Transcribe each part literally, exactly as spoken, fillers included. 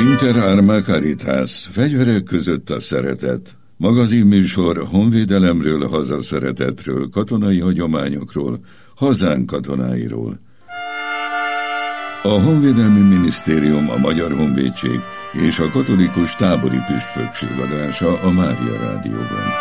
Inter Arma Caritas, fegyverek között a szeretet. Magazinműsor honvédelemről, hazaszeretetről, katonai hagyományokról, hazánk katonáiról. A Honvédelmi Minisztérium, a Magyar Honvédség és a Katolikus Tábori Püspökség adása a Mária Rádióban.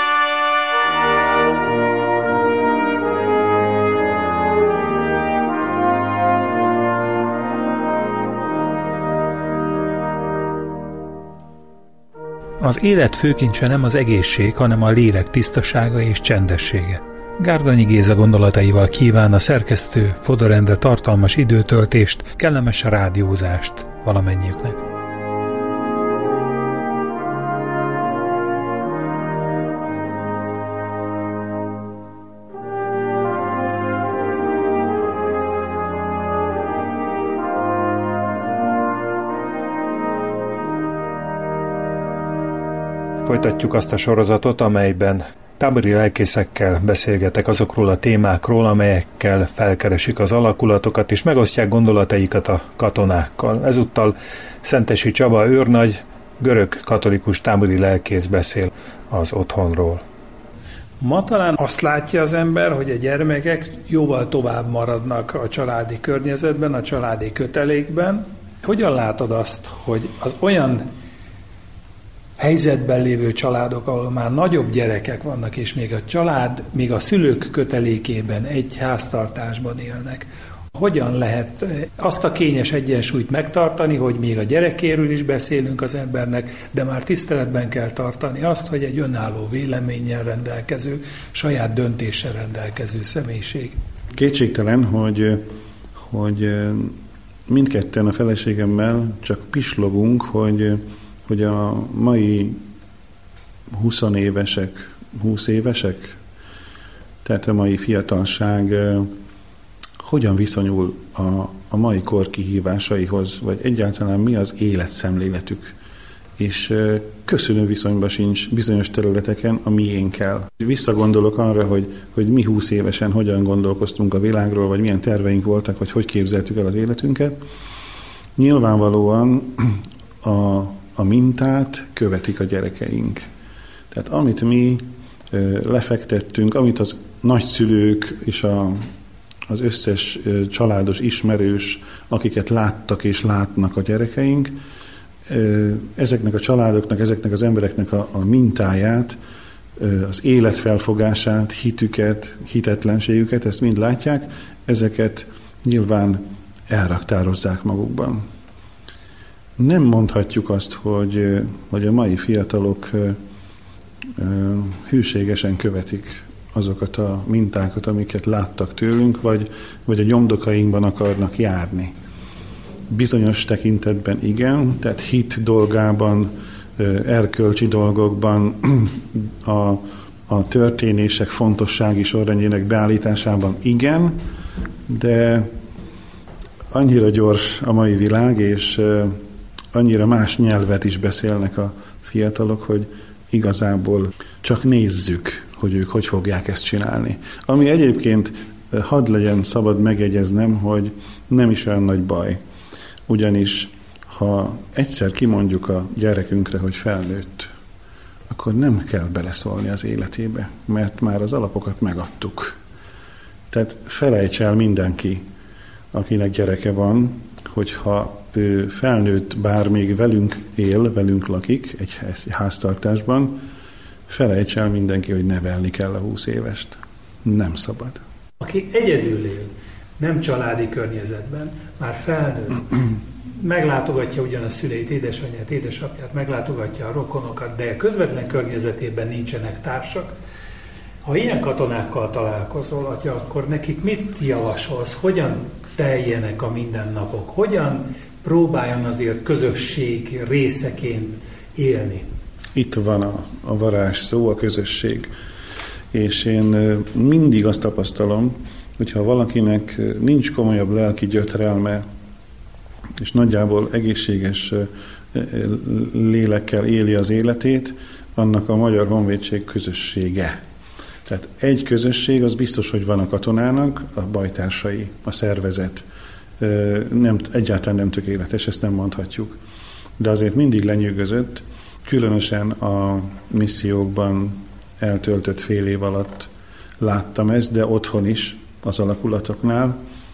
Az élet főkincse nem az egészség, hanem a lélek tisztasága és csendessége. Gárdonyi Géza gondolataival kíván a szerkesztő Fodor Endre tartalmas időtöltést, kellemes rádiózást valamennyiüknek. Folytatjuk azt a sorozatot, amelyben tábori lelkészekkel beszélgetek azokról a témákról, amelyekkel felkeresik az alakulatokat, és megosztják gondolataikat a katonákkal. Ezúttal Szentesi Csaba őrnagy, görög katolikus tábori lelkész beszél az otthonról. Ma talán azt látja az ember, hogy a gyermekek jóval tovább maradnak a családi környezetben, a családi kötelékben. Hogyan látod azt, hogy az olyan helyzetben lévő családok, ahol már nagyobb gyerekek vannak, és még a család, még a szülők kötelékében egy háztartásban élnek, hogyan lehet azt a kényes egyensúlyt megtartani, hogy még a gyerekéről is beszélünk az embernek, de már tiszteletben kell tartani azt, hogy egy önálló véleménnyel rendelkező, saját döntéssel rendelkező személyiség. Kétségtelen, hogy, hogy mindketten a feleségemmel csak pislogunk, hogy hogy a mai huszonévesek, húsz évesek, tehát a mai fiatalság hogyan viszonyul a, a mai kor kihívásaihoz, vagy egyáltalán mi az életszemléletük, és köszönő viszonyban sincs bizonyos területeken a miénkkel. Visszagondolok arra, hogy, hogy mi húsz évesen hogyan gondolkoztunk a világról, vagy milyen terveink voltak, vagy hogy képzeltük el az életünket. Nyilvánvalóan a A mintát követik a gyerekeink. Tehát amit mi ö, lefektettünk, amit az nagyszülők és a, az összes ö, családos ismerős, akiket láttak és látnak a gyerekeink, ö, ezeknek a családoknak, ezeknek az embereknek a, a mintáját, ö, az életfelfogását, hitüket, hitetlenségüket, ezt mind látják, ezeket nyilván elraktározzák magukban. Nem mondhatjuk azt, hogy, hogy a mai fiatalok hűségesen követik azokat a mintákat, amiket láttak tőlünk, vagy, vagy a nyomdokainkban akarnak járni. Bizonyos tekintetben igen, tehát hit dolgában, erkölcsi dolgokban, a, a történések fontossági sorrendjének beállításában igen, de annyira gyors a mai világ, és annyira más nyelvet is beszélnek a fiatalok, hogy igazából csak nézzük, hogy ők hogy fogják ezt csinálni. Ami egyébként hadd legyen szabad megjegyeznem, hogy nem is olyan nagy baj. Ugyanis, ha egyszer kimondjuk a gyerekünkre, hogy felnőtt, akkor nem kell beleszólni az életébe, mert már az alapokat megadtuk. Tehát felejts el mindenki, akinek gyereke van, hogyha ő felnőtt, bár még velünk él, velünk lakik egy háztartásban, felejts el mindenki, hogy nevelni kell a húsz évest. Nem szabad. Aki egyedül él, nem családi környezetben, már felnőtt, meglátogatja ugyan a szüleit, édesanyját, édesapját, meglátogatja a rokonokat, de közvetlen környezetében nincsenek társak. Ha ilyen katonákkal találkozol, atya, akkor nekik mit javasolsz? Hogyan teljenek a mindennapok? Hogyan próbáljon azért közösség részeként élni? Itt van a, a varázs szó, a közösség. És én mindig azt tapasztalom, hogyha valakinek nincs komolyabb lelki gyötrelme, és nagyjából egészséges lélekkel éli az életét, annak a Magyar Honvédség közössége. Tehát egy közösség, az biztos, hogy van a katonának, a bajtársai, a szervezet. Nem, egyáltalán nem tökéletes, ezt nem mondhatjuk. de azért mindig lenyűgözött, különösen a missziókban eltöltött fél év alatt láttam ezt, de otthon is, az alakulatoknál,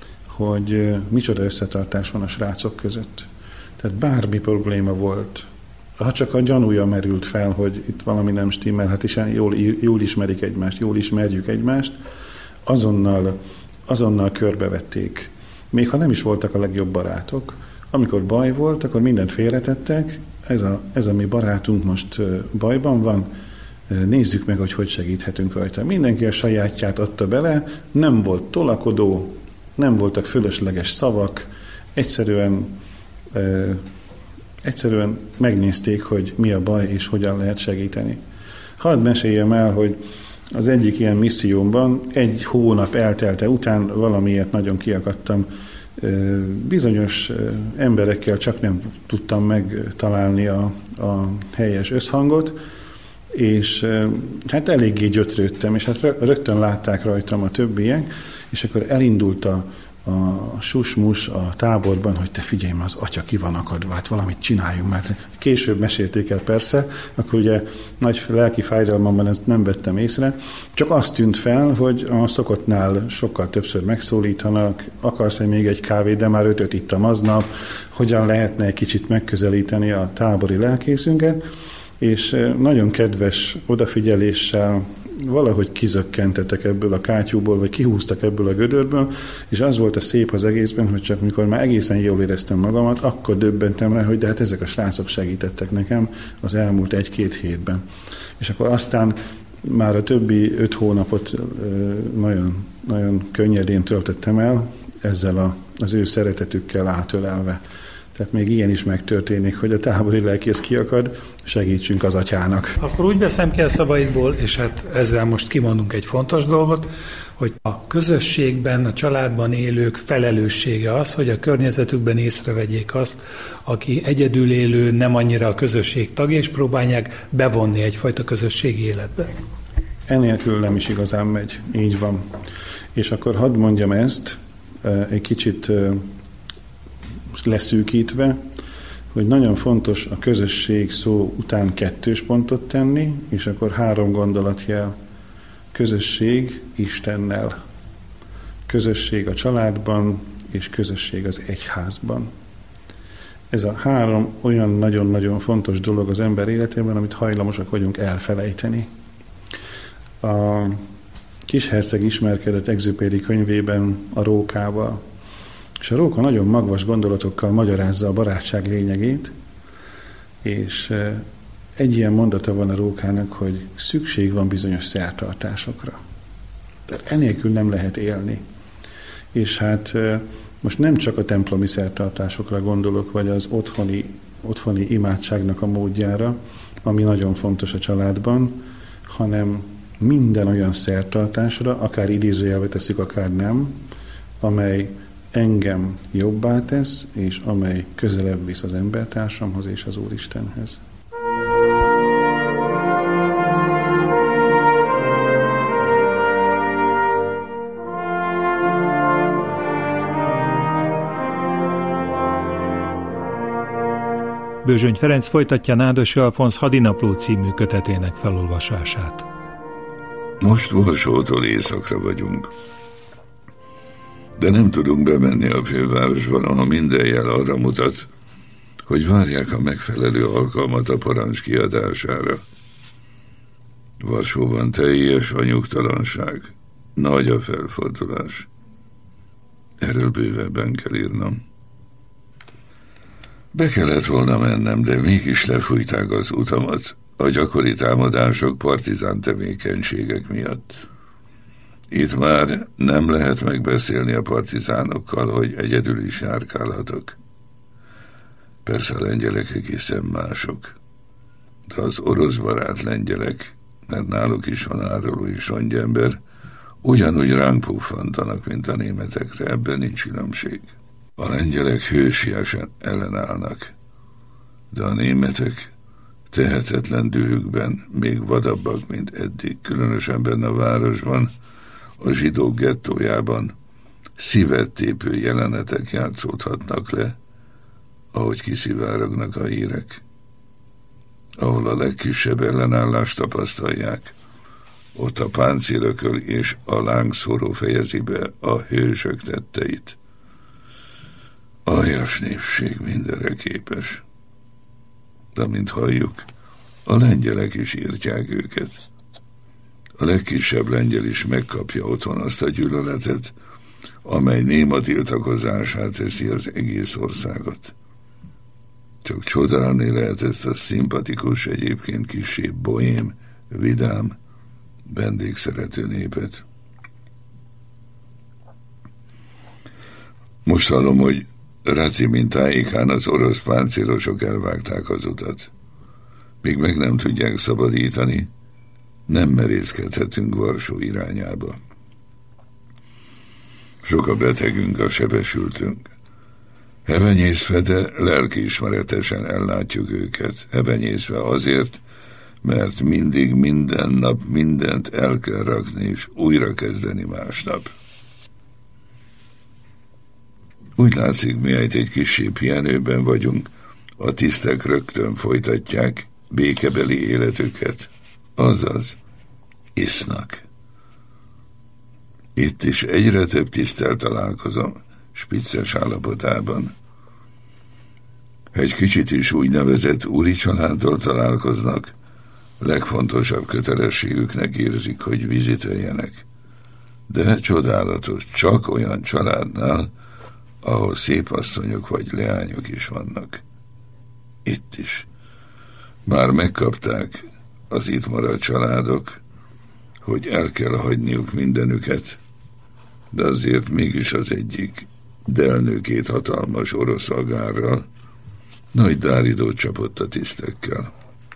hogy micsoda összetartás van a srácok között. Tehát bármi probléma volt, ha csak a gyanúja merült fel, hogy itt valami nem stimmel, hát is jól, jól ismerik egymást, jól ismerjük egymást, azonnal, azonnal körbevették. Még ha nem is voltak a legjobb barátok. Amikor baj volt, akkor mindent félretettek, ez a, ez a mi barátunk most bajban van, nézzük meg, hogy hogy segíthetünk rajta. Mindenki a sajátját adta bele, nem volt tolakodó, nem voltak fölösleges szavak, egyszerűen, ö, egyszerűen megnézték, hogy mi a baj és hogyan lehet segíteni. Hadd meséljem el, hogy az egyik ilyen missziómban egy hónap eltelte után valamiért nagyon kiakadtam, ö, bizonyos ö, emberekkel csak nem tudtam megtalálni a, a helyes összhangot, és hát eléggé gyötrődtem, és hát rögtön látták rajtam a többiek, és akkor elindult a, a susmus a táborban, hogy te figyelj, az atya ki van akadva, hát valamit csináljunk, mert később mesélték el persze, akkor ugye nagy lelki fájdalmamban ezt nem vettem észre, csak azt tűnt fel, hogy a szokottnál sokkal többször megszólítanak, akarsz-e még egy kávét, de már ötöt ittam aznap, hogyan lehetne egy kicsit megközelíteni a tábori lelkészünket, és nagyon kedves odafigyeléssel valahogy kizökkentettek ebből a kátyúból, vagy kihúztak ebből a gödörből, és az volt a szép az egészben, hogy csak mikor már egészen jól éreztem magamat, akkor döbbentem rá, hogy de hát ezek a srácok segítettek nekem az elmúlt egy-két hétben. És akkor aztán már a többi öt hónapot nagyon, nagyon könnyedén töltöttem el, ezzel a, az ő szeretetükkel átölelve. Tehát még ilyen is megtörténik, hogy a tábori lelkész kiakad, segítsünk az atyának. Akkor úgy veszem ki a szavaidból, és hát ezzel most kimondunk egy fontos dolgot, hogy a közösségben, a családban élők felelőssége az, hogy a környezetükben észrevegyék azt, aki egyedül élő, nem annyira a közösség tagja, és próbálják bevonni egyfajta közösségi életbe. Enélkül nem is igazán megy, így van. És akkor hadd mondjam ezt, egy kicsit leszűkítve, hogy nagyon fontos a közösség szó után kettős pontot tenni, és akkor három gondolatjel. Közösség Istennel, közösség a családban, és közösség az egyházban. Ez a három olyan nagyon-nagyon fontos dolog az ember életében, amit hajlamosak vagyunk elfelejteni. A kisherceg ismerkedett Exupéry könyvében a rókával, és a róka nagyon magvas gondolatokkal magyarázza a barátság lényegét, és egy ilyen mondata van a rókának, hogy szükség van bizonyos szertartásokra. Tehát enélkül nem lehet élni. És hát most nem csak a templomi szertartásokra gondolok, vagy az otthoni, otthoni imádságnak a módjára, ami nagyon fontos a családban, hanem minden olyan szertartásra, akár idézőjelbe teszik, akár nem, amely engem jobbá tesz, és amely közelebb visz az embertársamhoz és az Úristenhez. Bőzsöny Ferenc folytatja Nádas Alfonz Hadinapló című kötetének felolvasását. Most Varsótól északra vagyunk, de nem tudunk bemenni a fővárosban, ahol minden jel arra mutat, hogy várják a megfelelő alkalmat a parancs kiadására. Varsóban teljes a nyugtalanság, nagy a felfordulás. Erről bővebben kell írnom. Be kellett volna mennem, de mégis lefújták az utamat a gyakori támadások, partizán tevékenységek miatt. Itt már nem lehet megbeszélni a partizánokkal, hogy egyedül is járkálhatok. Persze a lengyelek egészen mások, de az orosz barát lengyelek, mert náluk is van áruló és rongyember, ugyanúgy ránk puffantanak, mint a németekre, ebben nincs különbség. A lengyelek hősiesen ellenállnak, de a németek tehetetlen dühükben még vadabbak, mint eddig, különösen benne a városban, a zsidók gettójában szívet tépő jelenetek játszódhatnak le ahogy kiszivárognak a hírek, ahol a legkisebb ellenállást tapasztalják, ott a páncélököl és a lángszóró fejezi be a hősök tetteit. Aljas népség mindenre képes. De mint halljuk, a lengyelek is írtják őket. A legkisebb lengyel is megkapja otthon azt a gyűlöletet, amely néma tiltakozását teszi az egész országot. Csak csodálni lehet ezt a szimpatikus, egyébként kissé bohém, vidám, vendégszerető népet. Most hallom, hogy Racimin tájékán az orosz páncélosok elvágták az utat. Míg meg nem tudják szabadítani, nem merészkedhetünk Varsó irányába. Sok a betegünk, a sebesültünk. Hevenyészve, de lelkiismeretesen ellátjuk őket. Hevenyészve azért, mert mindig, minden nap mindent el kell rakni, és újra kezdeni másnap. Úgy látszik, mihelyt egy kissé pihenőben vagyunk, a tisztek rögtön folytatják békebeli életüket. Azaz, isznak. Itt is egyre több tiszttel találkozom, spicces állapotában. Egy kicsit is úgynevezett úri családdal találkoznak, legfontosabb kötelességüknek érzik, hogy viziteljenek. De csodálatos, csak olyan családnál, ahol szép asszonyok vagy leányok is vannak. Itt is. Már megkapták az itt maradt családok, hogy el kell hagyniuk mindenüket, de azért mégis az egyik delnő két hatalmas orosz agárral nagy dáridót csapott a tisztekkel.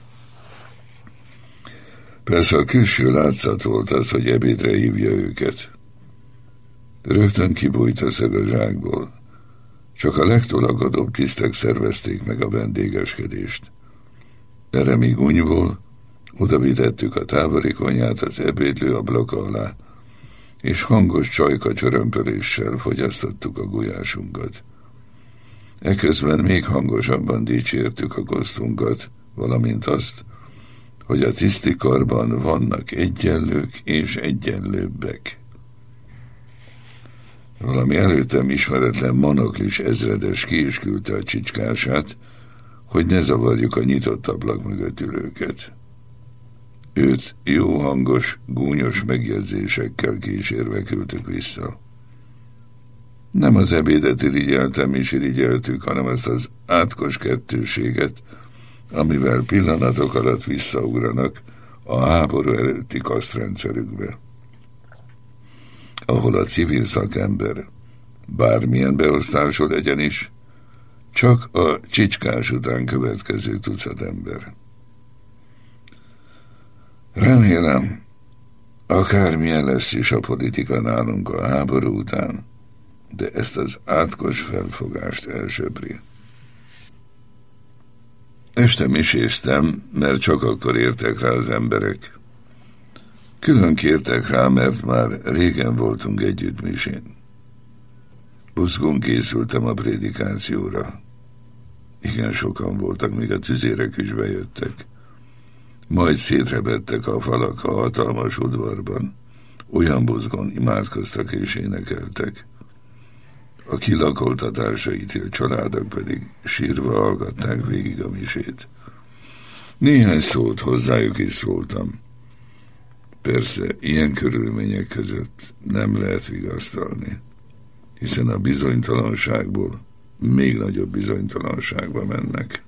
Persze a külső látszat volt az, hogy ebédre hívja őket. Rögtön kibújt a szög a zsákból. Csak a legtolakodóbb tisztek szervezték meg a vendégeskedést. Erre mi Gunyból oda vitettük a tábori konyhát az ebédlő ablaka alá, és hangos csajka csörömpöléssel fogyasztottuk a gulyásunkat. Eközben még hangosabban dicsértük a goztunkat, valamint azt, hogy a tisztikarban vannak egyenlők és egyenlőbbek. Valami előttem ismeretlen monoklis ezredes ki is küldte a csicskását, hogy ne zavarjuk a nyitott ablak mögött ülőket. Őt jó hangos, gúnyos megjegyzésekkel kísérve küldtük vissza. Nem az ebédet irigyeltem és irigyeltük, hanem azt az átkos kettőséget, amivel pillanatok alatt visszaugranak a háború előtti kasztrendszerükbe, ahol a civil szakember, bármilyen beosztású legyen is, csak a csicskás után következő tucat ember. Remélem, akármilyen lesz is a politika nálunk a háború után, de ezt az átkos felfogást elsöpri. Este miséztem, mert csak akkor értek rá az emberek. Külön kértek rá, mert már régen voltunk együtt misén. Buzgón készültem a prédikációra. Igen sokan voltak, míg a tüzérek is bejöttek. Majd szétrebedtek a falak a hatalmas udvarban. Olyan buzgón imádkoztak és énekeltek. A kilakoltatásra ítélt családok pedig sírva hallgatták végig a misét. Néhány szót hozzájuk is szóltam. Persze, ilyen körülmények között nem lehet vigasztalni, hiszen a bizonytalanságból még nagyobb bizonytalanságba mennek.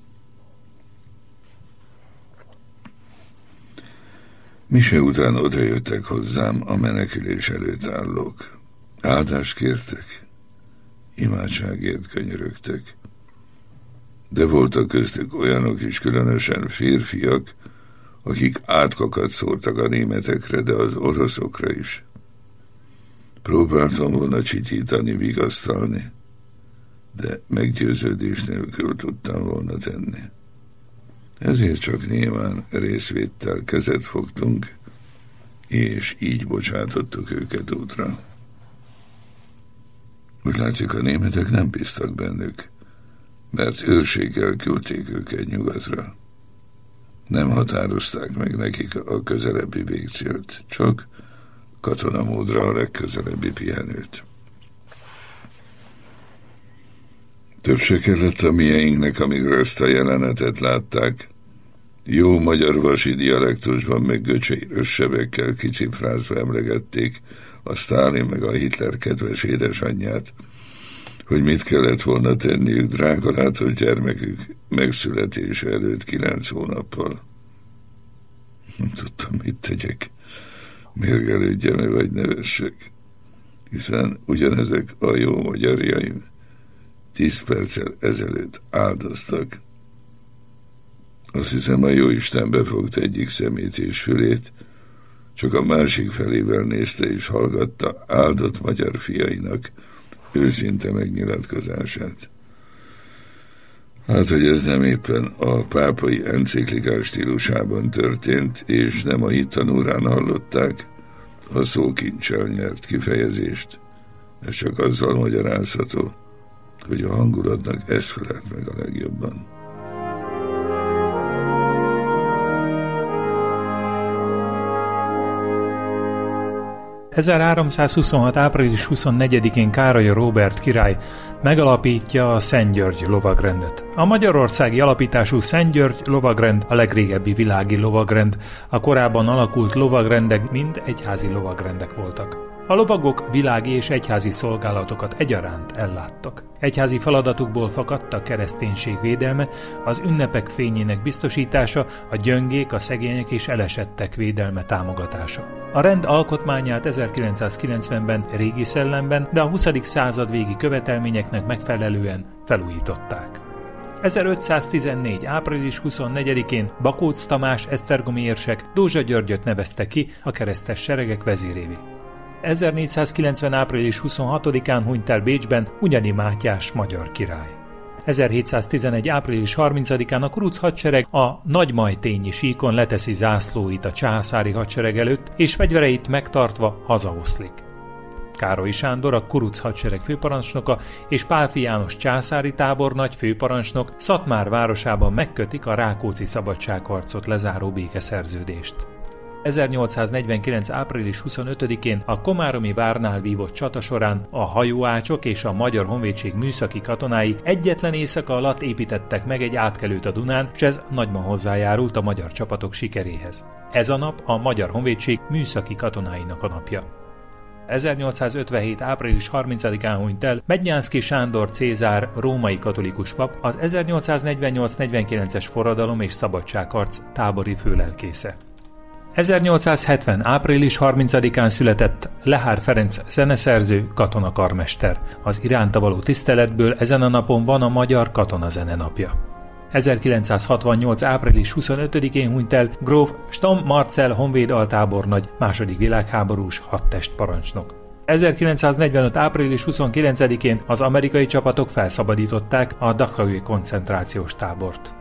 Mise után odajöttek hozzám a menekülés előtt állók. Áldást kértek, imádságért könyörögtek. De voltak köztük olyanok is, különösen férfiak, akik átkokat szórtak a németekre, de az oroszokra is. Próbáltam volna csitítani, vigasztalni, de meggyőződés nélkül tudtam volna tenni. Ezért csak némán részvéttel kezet fogtunk, és így bocsátottuk őket útra. Úgy látszik, a németek nem bíztak bennük, mert őrséggel küldték őket nyugatra. Nem határozták meg nekik a közelebbi végcélt, csak katonamódra a legközelebbi pihenőt. Több se kellett a mieinknek, amíg ezt a jelenetet látták. Jó magyar vasi dialektusban meg göcseiről sebekkel kicifrázva emlegették a Sztálin meg a Hitler kedves édesanyját, hogy mit kellett volna tenniük drágalátos gyermekük megszületése előtt kilenc hónappal. Nem tudtam, mit tegyek, mérgelődjem-e vagy nevessek, hiszen ugyanezek a jó magyarjaim tíz perccel ezelőtt áldoztak. Azt hiszem, a jóisten befogta egyik szemét és fülét, csak a másik felével nézte és hallgatta áldott magyar fiainak őszinte megnyilatkozását. Hát, hogy ez nem éppen a pápai enciklikás stílusában történt, és nem a hittanórán hallották a szókincsel nyert kifejezést, ez csak azzal magyarázható, hogy a hangulatnak ez felelt meg a legjobban. ezerháromszázhuszonhat. április huszonnegyedikén Károly Róbert király megalapítja a Szent György lovagrendet. A magyarországi alapítású Szent György lovagrend a legrégebbi világi lovagrend, a korábban alakult lovagrendek mind egyházi lovagrendek voltak. A lovagok világi és egyházi szolgálatokat egyaránt elláttak. Egyházi feladatukból fakadt a kereszténység védelme, az ünnepek fényének biztosítása, a gyöngék, a szegények és elesettek védelme támogatása. A rend alkotmányát ezerkilencszázkilencvenben régi szellemben, de a huszadik század végi követelményeknek megfelelően felújították. ezerötszáztizennégy. április huszonnegyedikén Bakóc Tamás esztergomi érsek Dózsa Györgyöt nevezte ki a keresztes seregek vezérévé. ezernégyszázkilencven. április huszonhatodikán hunyt el Bécsben Hunyadi Mátyás magyar király. ezerhétszáztizenegy. április harmincadikán a kuruc hadsereg a Nagymajtényi síkon leteszi zászlóit a császári hadsereg előtt, és fegyvereit megtartva hazaoszlik. Károly Sándor, a kuruc hadsereg főparancsnoka, és Pálffy János császári tábornagy főparancsnok Szatmár városában megkötik a Rákóczi szabadságharcot lezáró békeszerződést. ezernyolcszáznegyvenkilenc. április huszonötödikén a komáromi várnál vívott csata során a hajóácsok és a Magyar Honvédség műszaki katonái egyetlen éjszaka alatt építettek meg egy átkelőt a Dunán, és ez nagyban hozzájárult a magyar csapatok sikeréhez. Ez a nap a Magyar Honvédség műszaki katonáinak a napja. ezernyolcszázötvenhét. április harmincadikán hunyt el Mednyánszky Sándor Cézár római katolikus pap, az ezernyolcszáznegyvennyolc negyvenkilences forradalom és szabadságharc tábori főlelkésze. ezernyolcszázhetven. április harmincadikán született Lehár Ferenc zeneszerző, katonakarmester. Az iránta való tiszteletből ezen a napon van a Magyar Katonazene napja. ezerkilencszázhatvannyolc. április huszonötödikén hunyt el gróf Stamm Marcell honvéd altábornagy, második világháborús hadtest parancsnok. ezerkilencszáznegyvenöt. április huszonkilencedikén az amerikai csapatok felszabadították a Dachau koncentrációs tábort.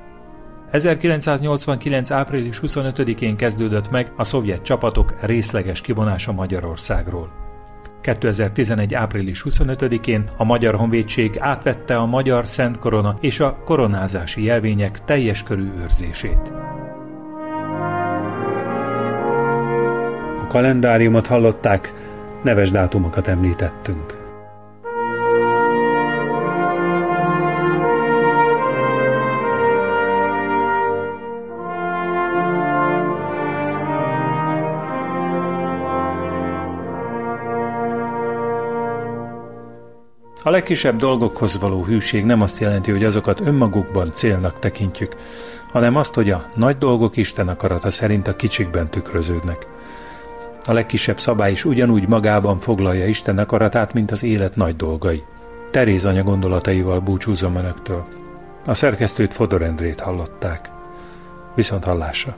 ezerkilencszáznyolcvankilenc. április huszonötödikén kezdődött meg a szovjet csapatok részleges kivonása Magyarországról. kétezer-tizenegy. április huszonötödikén a Magyar Honvédség átvette a Magyar Szent Korona és a koronázási jelvények teljes körű őrzését. A kalendáriumot hallották, neves dátumokat említettünk. A legkisebb dolgokhoz való hűség nem azt jelenti, hogy azokat önmagukban célnak tekintjük, hanem azt, hogy a nagy dolgok Isten akarata szerint a kicsikben tükröződnek. A legkisebb szabály is ugyanúgy magában foglalja Isten akaratát, mint az élet nagy dolgai. Teréz anya gondolataival búcsúzom önöktől. A szerkesztőt, Fodor Endrét hallották. Viszont hallásra!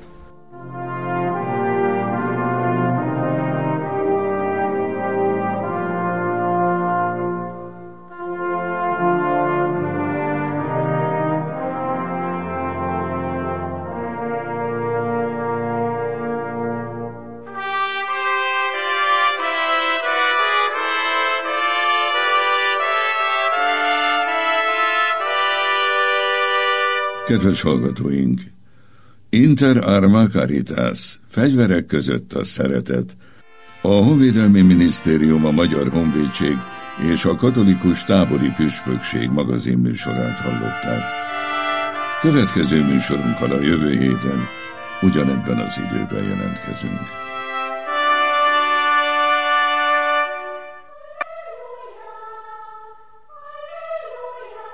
Kedves hallgatóink! Inter arma caritas, fegyverek között a szeretet. A Honvédelmi Minisztérium, a Magyar Honvédség és a Katolikus Tábori Püspökség magazin műsorát hallották. Következő műsorunkkal a jövő héten ugyanebben az időben jelentkezünk.